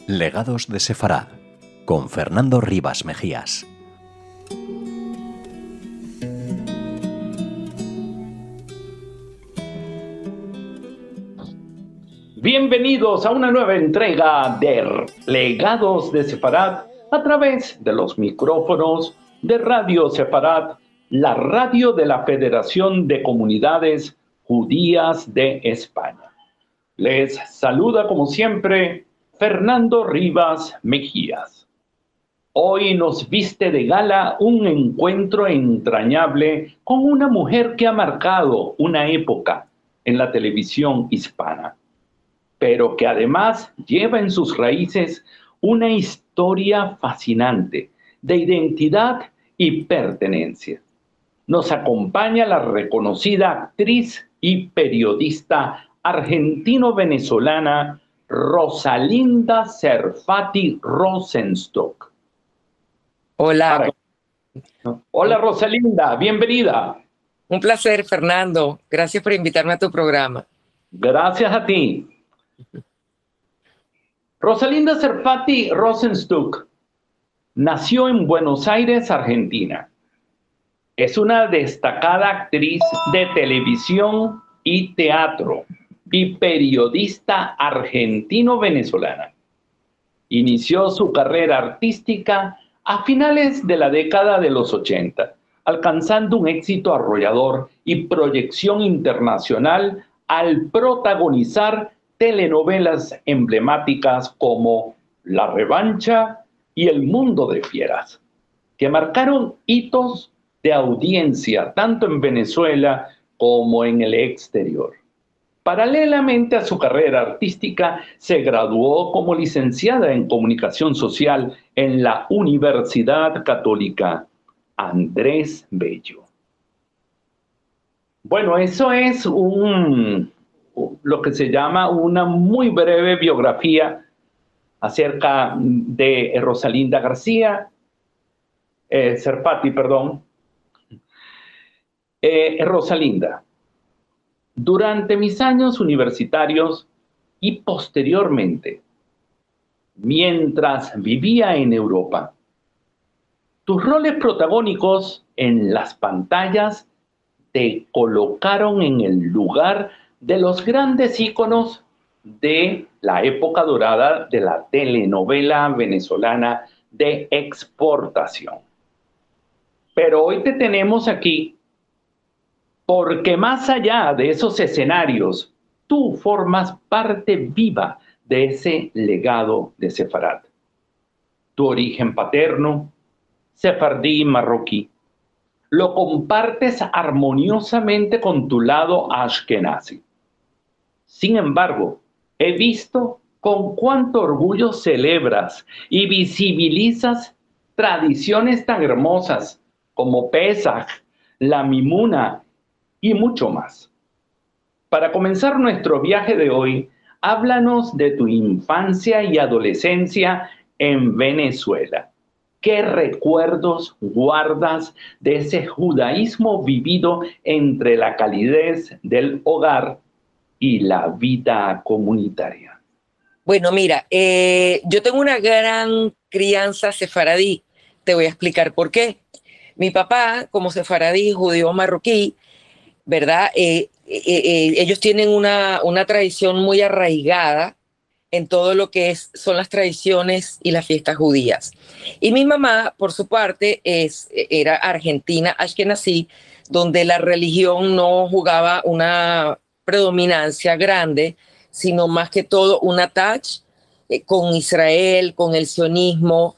Legados de Sefarad, con Fernando Rivas Mejías. Bienvenidos a una nueva entrega de Legados de Sefarad a través de los micrófonos de Radio Sefarad, la radio de la Federación de Comunidades Judías de España. Les saluda como siempre Fernando Rivas Mejías. Hoy nos viste de gala un encuentro entrañable con una mujer que ha marcado una época en la televisión hispana, pero que además lleva en sus raíces una historia fascinante de identidad y pertenencia. Nos acompaña la reconocida actriz y periodista argentino-venezolana Rosalinda Serfati Rosenstock. Hola. Hola Rosalinda, bienvenida. Un placer, Fernando. Gracias por invitarme a tu programa. Gracias a ti. Rosalinda Serfati Rosenstock nació en Buenos Aires, Argentina. Es una destacada actriz de televisión y teatro y periodista argentino-venezolana. Inició su carrera artística a finales de la década de los 80, alcanzando un éxito arrollador y proyección internacional al protagonizar telenovelas emblemáticas como La Revancha y El Mundo de Fieras, que marcaron hitos de audiencia tanto en Venezuela como en el exterior. Paralelamente a su carrera artística, se graduó como licenciada en Comunicación Social en la Universidad Católica Andrés Bello. Bueno, eso es lo que se llama una muy breve biografía acerca de Rosalinda Serfati. Rosalinda, durante mis años universitarios y posteriormente, mientras vivía en Europa, tus roles protagónicos en las pantallas te colocaron en el lugar de los grandes íconos de la época dorada de la telenovela venezolana de exportación. Pero hoy te tenemos aquí porque más allá de esos escenarios, tú formas parte viva de ese legado de Sefarad. Tu origen paterno, sefardí y marroquí, lo compartes armoniosamente con tu lado ashkenazi. Sin embargo, he visto con cuánto orgullo celebras y visibilizas tradiciones tan hermosas como Pesaj, la Mimuna y mucho más. Para comenzar nuestro viaje de hoy, háblanos de tu infancia y adolescencia en Venezuela. ¿Qué recuerdos guardas de ese judaísmo vivido entre la calidez del hogar y la vida comunitaria? Bueno, mira, yo tengo una gran crianza sefaradí. Te voy a explicar por qué. Mi papá, como sefaradí, judío marroquí, ¿verdad? Ellos tienen una tradición muy arraigada en todo lo que son las tradiciones y las fiestas judías. Y mi mamá, por su parte, era argentina, ashkenazí, donde la religión no jugaba una predominancia grande, sino más que todo un attach con Israel, con el sionismo,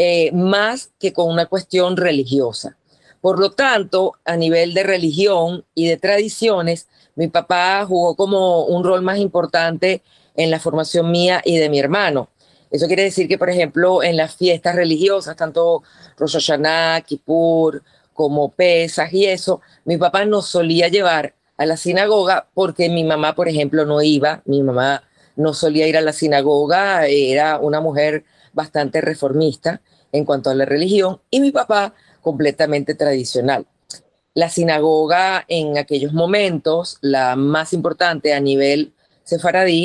más que con una cuestión religiosa. Por lo tanto, a nivel de religión y de tradiciones, mi papá jugó como un rol más importante en la formación mía y de mi hermano. Eso quiere decir que, por ejemplo, en las fiestas religiosas, tanto Rosh Hashanah, Kippur, como Pesaj y eso, mi papá nos solía llevar a la sinagoga porque mi mamá, por ejemplo, no iba. Mi mamá no solía ir a la sinagoga, era una mujer bastante reformista en cuanto a la religión, y mi papá completamente tradicional. La sinagoga en aquellos momentos, la más importante a nivel sefaradí,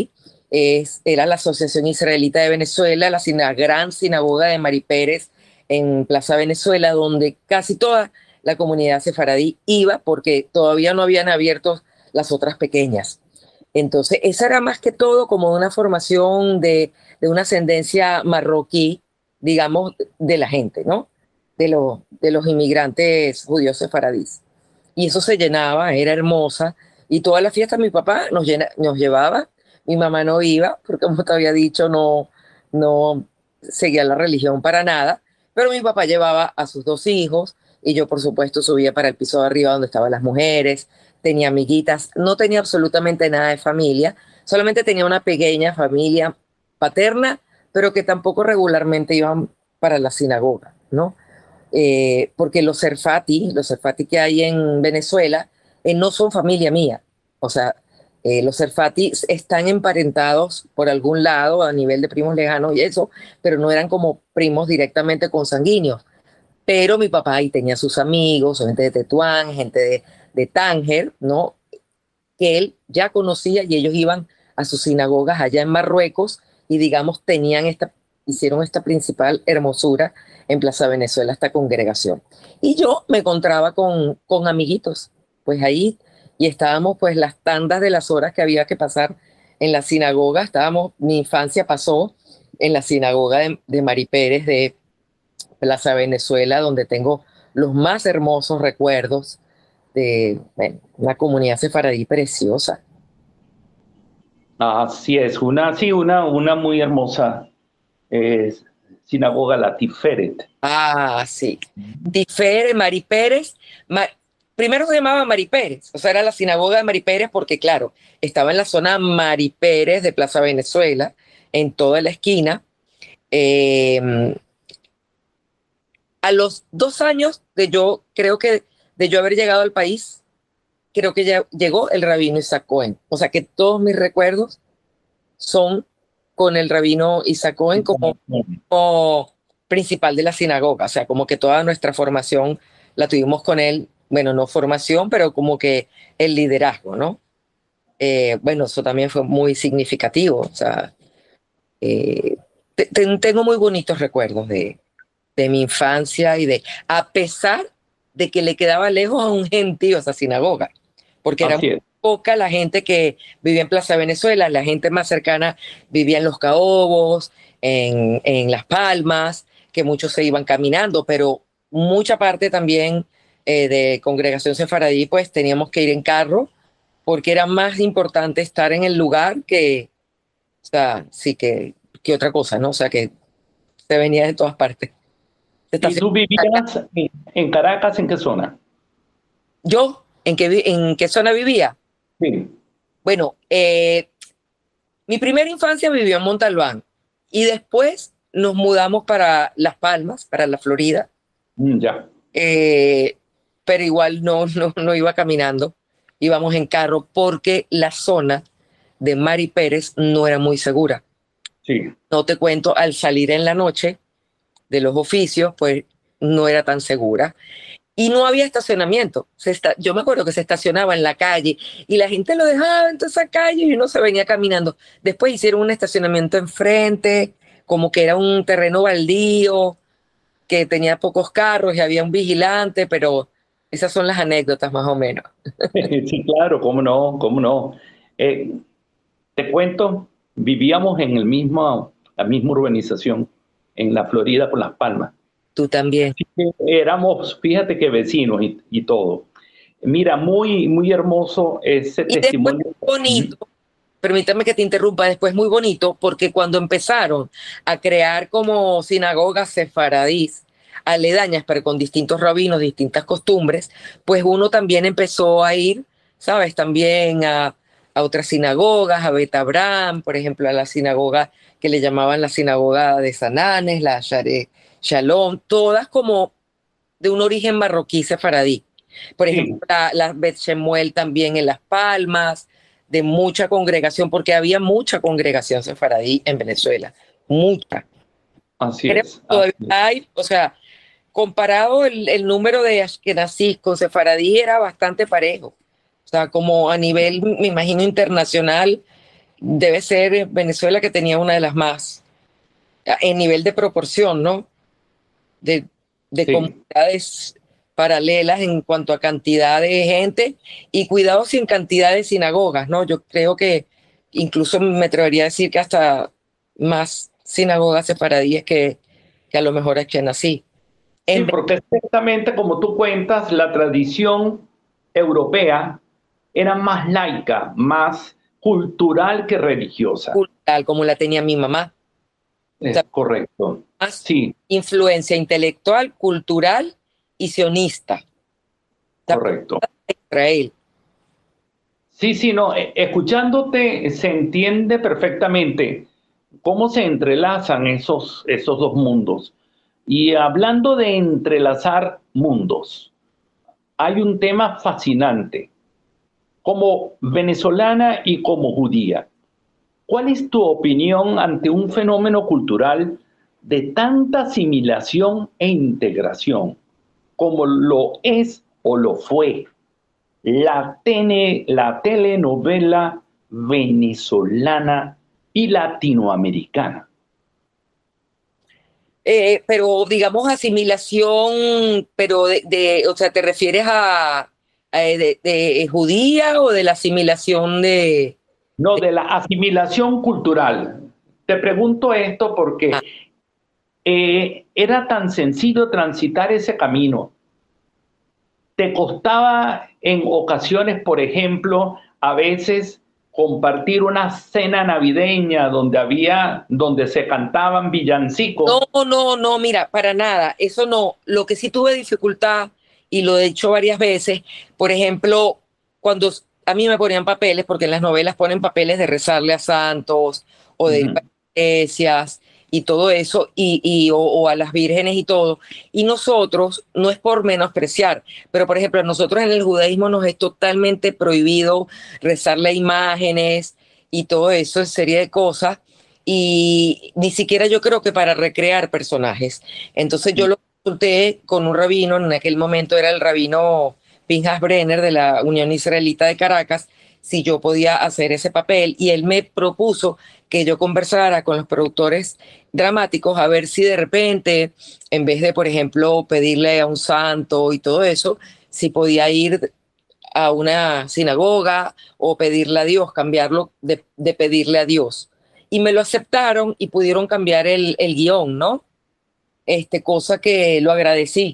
era la Asociación Israelita de Venezuela, la gran sinagoga de Mari Pérez en Plaza Venezuela, donde casi toda la comunidad sefaradí iba porque todavía no habían abierto las otras pequeñas. Entonces, esa era más que todo como una formación de una ascendencia marroquí, digamos, de la gente, ¿no? De los inmigrantes judíos sefaradíes. Y eso se llenaba, era hermosa. Y todas las fiestas mi papá nos llevaba, mi mamá no iba, porque como te había dicho, no seguía la religión para nada, pero mi papá llevaba a sus dos hijos y yo, por supuesto, subía para el piso de arriba donde estaban las mujeres, tenía amiguitas, no tenía absolutamente nada de familia, solamente tenía una pequeña familia paterna, pero que tampoco regularmente iban para la sinagoga, ¿no? Porque los Serfati que hay en Venezuela, no son familia mía. O sea, los Serfati están emparentados por algún lado a nivel de primos lejanos y eso, pero no eran como primos directamente consanguíneos. Pero mi papá ahí tenía sus amigos, gente de Tetuán, gente de Tánger, ¿no? Que él ya conocía y ellos iban a sus sinagogas allá en Marruecos y digamos hicieron esta principal hermosura en Plaza Venezuela, esta congregación. Y yo me encontraba con amiguitos, pues ahí, y estábamos pues las tandas de las horas que había que pasar en la sinagoga, mi infancia pasó en la sinagoga de Mari Pérez de Plaza Venezuela, donde tengo los más hermosos recuerdos de una comunidad sefaradí preciosa. Así es, una muy hermosa eh, sinagoga, la Tiferet. Ah, sí. Tiferet, Mari Pérez. Primero se llamaba Mari Pérez, o sea, era la sinagoga de Mari Pérez porque, claro, estaba en la zona Mari Pérez de Plaza Venezuela, en toda la esquina. Eh, a los 2 años de yo haber llegado al país, creo que ya llegó el rabino Isaac Cohen. O sea que todos mis recuerdos son con el rabino Isaac Cohen como principal de la sinagoga. O sea, como que toda nuestra formación la tuvimos con él. Bueno, no formación, pero como que el liderazgo, ¿no? Bueno, eso también fue muy significativo. O sea, eh, tengo muy bonitos recuerdos de mi infancia a pesar de que le quedaba lejos a un gentío esa sinagoga, porque era muy poca la gente que vivía en Plaza Venezuela, la gente más cercana vivía en Los Caobos, en Las Palmas, que muchos se iban caminando, pero mucha parte también de congregación sefaradí, pues teníamos que ir en carro, porque era más importante estar en el lugar o sea, sí que otra cosa, ¿no? O sea, que se venía de todas partes. ¿Y tú vivías en Caracas? ¿En qué zona? ¿Yo? ¿En qué zona vivía? Sí. Bueno, mi primera infancia vivió en Montalbán y después nos mudamos para Las Palmas, para la Florida. Ya. Pero igual no iba caminando, íbamos en carro porque la zona de Mari Pérez no era muy segura. Sí. No te cuento, al salir en la noche de los oficios, pues no era tan segura. Y no había estacionamiento. Yo me acuerdo que se estacionaba en la calle y la gente lo dejaba en toda esa calle y uno se venía caminando. Después hicieron un estacionamiento enfrente, como que era un terreno baldío, que tenía pocos carros y había un vigilante, pero esas son las anécdotas más o menos. Sí, claro, cómo no, cómo no. Te cuento, vivíamos en la misma urbanización, en la Florida con Las Palmas. Tú también. Éramos, fíjate que vecinos y todo. Mira, muy, muy hermoso ese testimonio. Después, bonito, permítame que te interrumpa, después muy bonito, porque cuando empezaron a crear como sinagogas sefaradís, aledañas, pero con distintos rabinos, distintas costumbres, pues uno también empezó a ir, ¿sabes? También a otras sinagogas, a Bet Abraham, por ejemplo, a la sinagoga que le llamaban la sinagoga de Sananes, la Share Shalom, todas como de un origen marroquí sefaradí. Por ejemplo, la Bet Shemuel también en Las Palmas, de mucha congregación, porque había mucha congregación sefaradí en Venezuela, mucha. Así Creo es. que todavía hay, o sea, comparado el número de ashkenazí con sefaradí era bastante parejo. O sea, como a nivel, me imagino, internacional, debe ser Venezuela, que tenía una de las más, en nivel de proporción, ¿no? De, de Sí. comunidades paralelas en cuanto a cantidad de gente y cuidado sin cantidad de sinagogas, ¿no? Yo creo que incluso me atrevería a decir que hasta más sinagogas sefaradíes que a lo mejor es que nací. Sí, En porque ciertamente, como tú cuentas, la tradición europea era más laica, más cultural que religiosa. cultural, como la tenía mi mamá. O Es sea, correcto. más Sí, influencia intelectual, cultural y sionista. correcto. Israel. Sí, sí, no, escuchándote se entiende perfectamente cómo se entrelazan esos dos mundos. Y hablando de entrelazar mundos, hay un tema fascinante. Como venezolana y como judía, ¿cuál es tu opinión ante un fenómeno cultural de tanta asimilación e integración como lo es o lo fue la telenovela venezolana y latinoamericana? Pero digamos asimilación, pero o sea, ¿te refieres de judía o de la asimilación No, de la asimilación cultural. Te pregunto esto ah, porque era tan sencillo transitar ese camino. ¿Te costaba en ocasiones, por ejemplo, a veces compartir una cena navideña donde se cantaban no, villancicos? no, no, mira, para nada, eso no. Lo que sí tuve dificultad, y lo he dicho varias veces, por ejemplo, cuando a mí me ponían papeles, porque en las novelas ponen papeles de rezarle a santos o de ir Ujú. para iglesias y todo eso, o a las vírgenes y todo. Y nosotros, no es por menospreciar, pero por ejemplo, nosotros en el judaísmo nos es totalmente prohibido rezarle a imágenes y todo eso, serie de cosas y ni siquiera yo creo que para recrear personajes. Entonces yo lo consulté con un rabino, en aquel momento era el rabino Pinhas Brenner de la Unión Israelita de Caracas, si yo podía hacer ese papel y él me propuso que yo conversara con los productores dramáticos a ver si de repente, en vez de, por ejemplo, pedirle a un santo y todo eso, si podía ir a una sinagoga o pedirle a Dios, cambiarlo de pedirle a Dios. Y me lo aceptaron y pudieron cambiar el guión, ¿no? Cosa que lo agradecí.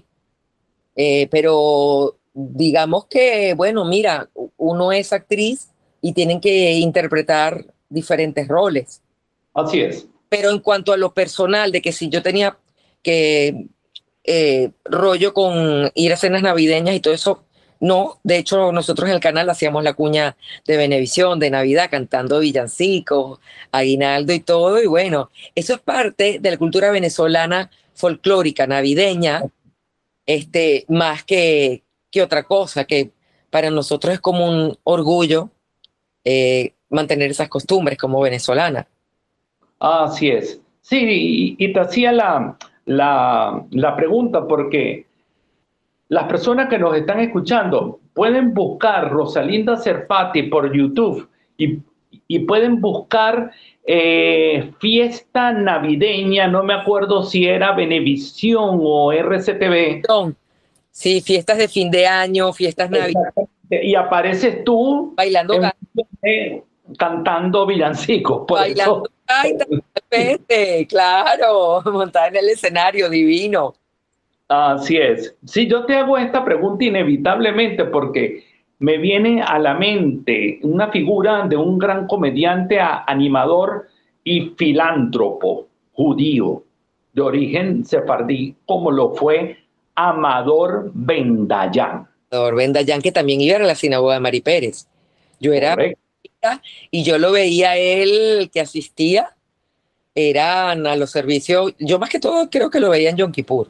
Pero digamos que, bueno, mira, uno es actriz y tienen que interpretar diferentes roles. Así es. Pero en cuanto a lo personal, de que si yo tenía que rollo con ir a cenas navideñas y todo eso. No, de hecho nosotros en el canal hacíamos la cuña de Venevisión, de Navidad, cantando villancicos, aguinaldo y todo, y bueno, eso es parte de la cultura venezolana folclórica, navideña, más que otra cosa, que para nosotros es como un orgullo mantener esas costumbres como venezolana. Así es. Sí, y te hacía la pregunta porque las personas que nos están escuchando pueden buscar Rosalinda Cerfati por YouTube y, y pueden buscar fiesta navideña, no me acuerdo si era Venevisión o RCTV. Sí, fiestas de fin de año, fiestas navideñas, Exactamente. Y apareces tú bailando. en, cantando villancicos, por Bailando eso. gaita, totalmente, claro, montada en el escenario divino. Así es. Sí, yo te hago esta pregunta inevitablemente porque me viene a la mente una figura de un gran comediante, animador y filántropo judío de origen sefardí, como lo fue Amador Bendayán. Rubén Dayan, que también iba a la sinagoga de Mari Pérez. Yo era Correcto. chica y yo lo veía a él que asistía, eran a los servicios, yo más que todo creo que lo veía en Yom Kippur.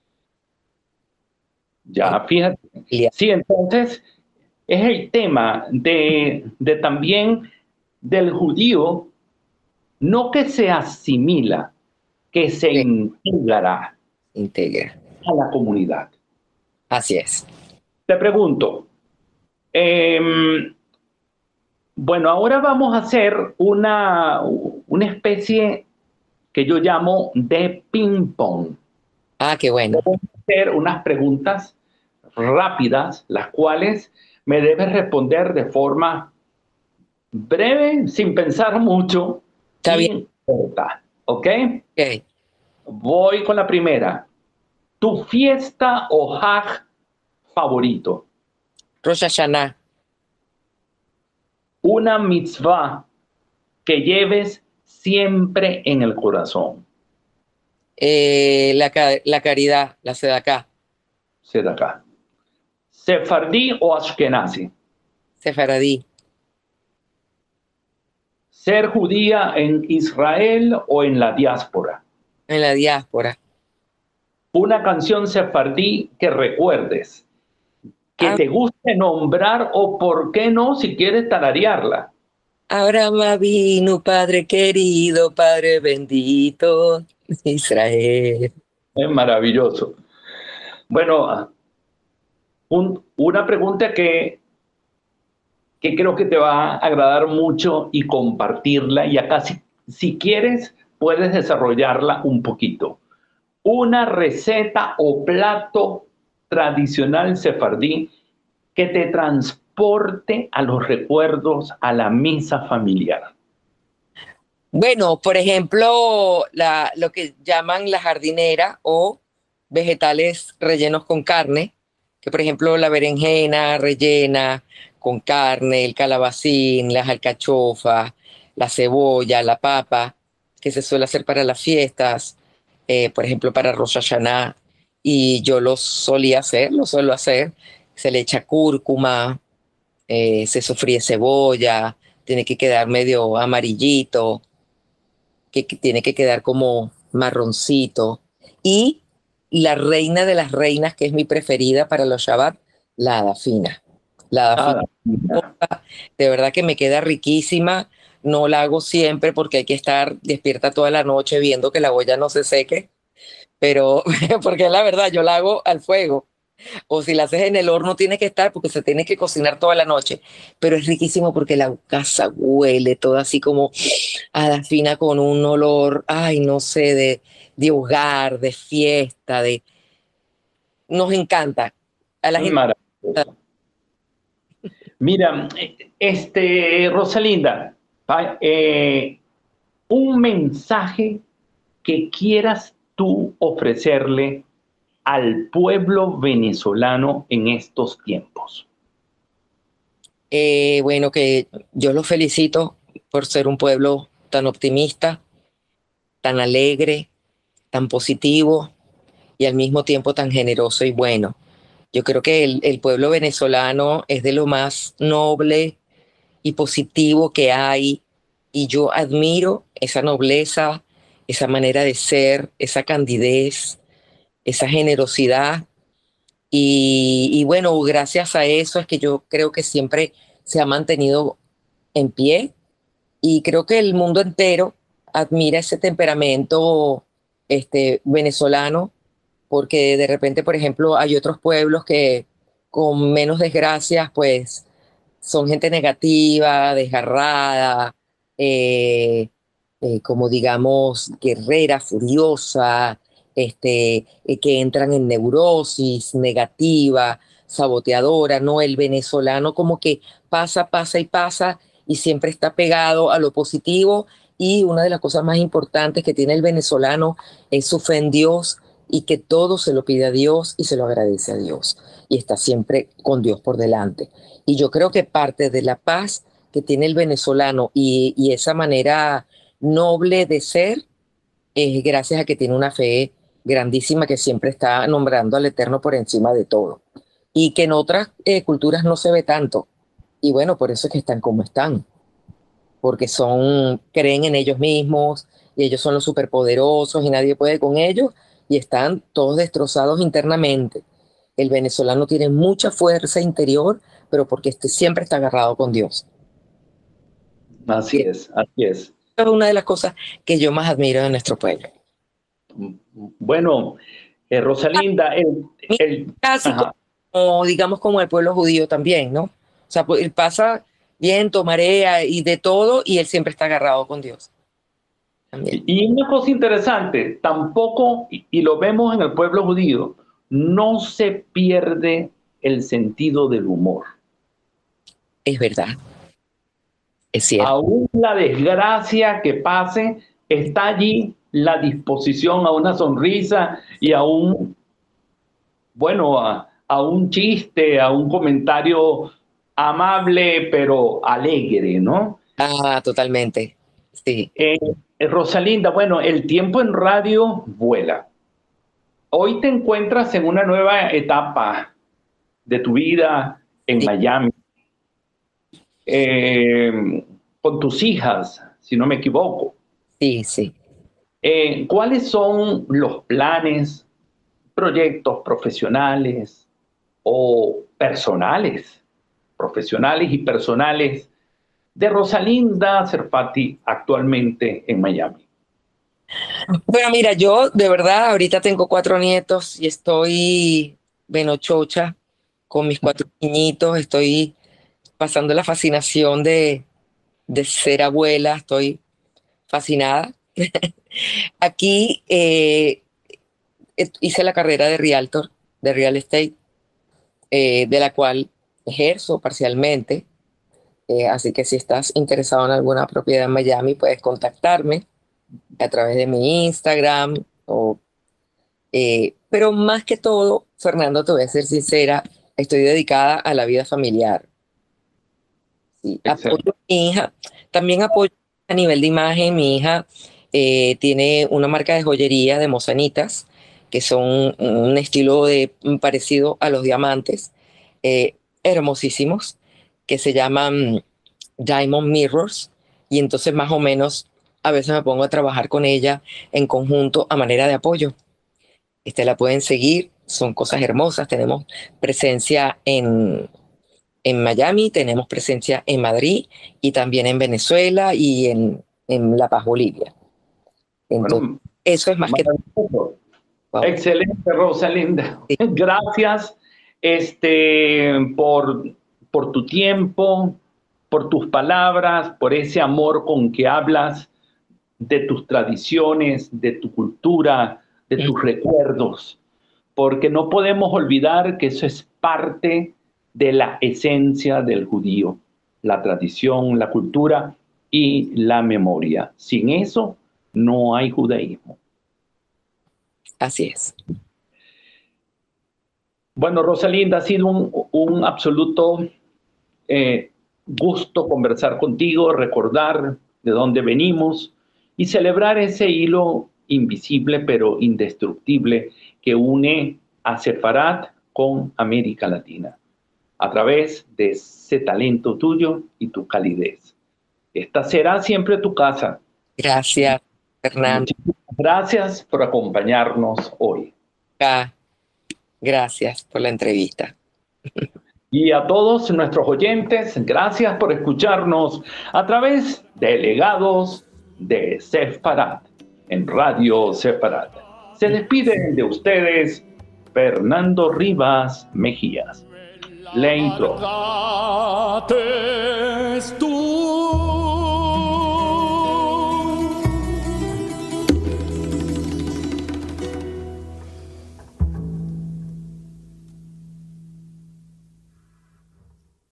Ya, fíjate. Sí, entonces es el tema de también del judío, no que se asimila, que se Se integra integra. a la comunidad. Así es. Te pregunto, eh, Bueno, ahora vamos a hacer una especie que yo llamo de ping-pong. Ah, qué bueno. Vamos a hacer unas preguntas rápidas, las cuales me debes responder de forma breve, sin pensar mucho Está bien. y corta. ¿Ok? Ok. Voy con la primera. ¿Tu fiesta o haj favorito? Rosh Hashanah. Una mitzvah que lleves siempre en el corazón. La caridad, la sedaká. Sedacá. ¿Sefardí o Ashkenazi? Sefaradí. ¿Ser judía en Israel o en la diáspora? En la diáspora. Una canción sefardí que recuerdes, que Ah, te guste nombrar o, por qué no, si quieres tararearla. Abraham vino, Padre querido, Padre bendito, Israel. Es maravilloso. Bueno, una pregunta que creo que te va a agradar mucho y compartirla, y acá si quieres puedes desarrollarla un poquito. Una receta o plato tradicional sefardí que te transporte a los recuerdos, a la mesa familiar. Bueno, por ejemplo, lo que llaman la jardinera o vegetales rellenos con carne, que por ejemplo la berenjena rellena con carne, el calabacín, las alcachofas, la cebolla, la papa, que se suele hacer para las fiestas, por ejemplo para Rosh Hashanah, y yo lo solía hacer, lo suelo hacer, se le echa cúrcuma, se sofríe cebolla, tiene que quedar medio amarillito, que tiene que quedar como marroncito. Y la reina de las reinas, que es mi preferida para los Shabbat, la hada fina. La hada Ah, fina, de verdad que me queda riquísima. No la hago siempre porque hay que estar despierta toda la noche viendo que la olla no se seque, pero porque la verdad yo la hago al fuego. O si la haces en el horno tiene que estar porque se tiene que cocinar toda la noche. Pero es riquísimo porque la casa huele toda así como a la fina con un olor, ay, no sé, de hogar, de fiesta, de... Nos encanta. A la gente... maravilloso. Mira, Rosalinda, un mensaje que quieras tú ofrecerle al pueblo venezolano en estos tiempos. Bueno, que yo los felicito por ser un pueblo tan optimista, tan alegre, tan positivo y al mismo tiempo tan generoso y bueno. Yo creo que el pueblo venezolano es de lo más noble y positivo que hay y yo admiro esa nobleza, esa manera de ser, esa candidez, esa generosidad y bueno, gracias a eso es que yo creo que siempre se ha mantenido en pie y creo que el mundo entero admira ese temperamento venezolano porque de repente, por ejemplo, hay otros pueblos que con menos desgracias, pues son gente negativa, desgarrada, como digamos, guerrera, furiosa, que entran en neurosis negativa, saboteadora, ¿no? El venezolano como que pasa, pasa y pasa y siempre está pegado a lo positivo y una de las cosas más importantes que tiene el venezolano es su fe en Dios y que todo se lo pide a Dios y se lo agradece a Dios y está siempre con Dios por delante. Y yo creo que parte de la paz que tiene el venezolano y esa manera noble de ser es gracias a que tiene una fe grandísima que siempre está nombrando al Eterno por encima de todo. Y que en otras culturas no se ve tanto. Y bueno, por eso es que están como están. Porque creen en ellos mismos y ellos son los superpoderosos y nadie puede con ellos y están todos destrozados internamente. El venezolano tiene mucha fuerza interior, pero porque siempre está agarrado con Dios. Así Y es, así es. es una de las cosas que yo más admiro de nuestro pueblo. Bueno, Rosalinda, Casi ajá, como, digamos, como el pueblo judío también, ¿no? O sea, pues, pasa viento, marea y de todo, y él siempre está agarrado con Dios. También. Y una cosa interesante, tampoco, y lo vemos en el pueblo judío, no se pierde el sentido del humor. Es verdad, es cierto. Aún la desgracia que pase, está allí la disposición a una sonrisa y a un, bueno, a un chiste, a un comentario amable pero alegre, ¿no? Ah, totalmente, sí. Rosalinda, bueno, el tiempo en radio vuela. Hoy te encuentras en una nueva etapa de tu vida en Sí. Miami, con tus hijas, si no me equivoco. Sí, sí. ¿Cuáles son los planes, proyectos profesionales o personales, profesionales y personales de Rosalinda Serfati actualmente en Miami? Bueno, mira, yo de verdad ahorita tengo 4 nietos y estoy chocha con mis 4 niñitos, estoy pasando la fascinación de ser abuela, estoy fascinada. Aquí hice la carrera de realtor, de real estate, de la cual ejerzo parcialmente. Así que si estás interesado en alguna propiedad en Miami, puedes contactarme a través de mi Instagram. Pero más que todo, Fernando, te voy a ser sincera, estoy dedicada a la vida familiar. Sí, apoyo a mi hija, también apoyo a nivel de imagen. Mi hija tiene una marca de joyería de mozanitas, que son un estilo parecido a los diamantes, eh, hermosísimos, que se llaman Diamond Mirrors, y entonces más o menos a veces me pongo a trabajar con ella en conjunto a manera de apoyo. La pueden seguir, son cosas hermosas. Tenemos presencia en Miami, tenemos presencia en Madrid y también en Venezuela y en La Paz, Bolivia. Entonces, Bueno, eso es más que maravilloso. wow. Excelente, Rosalinda. Sí. Gracias por tu tiempo, por tus palabras, por ese amor con que hablas de tus tradiciones, de tu cultura, de tus recuerdos, porque no podemos olvidar que eso es parte de la esencia del judío, la tradición, la cultura y la memoria. Sin eso no hay judaísmo. Así es. Bueno, Rosalinda, ha sido un absoluto gusto conversar contigo, recordar de dónde venimos y celebrar ese hilo invisible pero indestructible que une a Sefarat con América Latina a través de ese talento tuyo y tu calidez. Esta será siempre tu casa. Gracias, Fernando. Muchísimas gracias por acompañarnos hoy. Gracias por la entrevista. Y a todos nuestros oyentes, gracias por escucharnos a través de Legados de Sefarat en Radio Sefarat. Se despide de ustedes Fernando Rivas Mejías. La intro.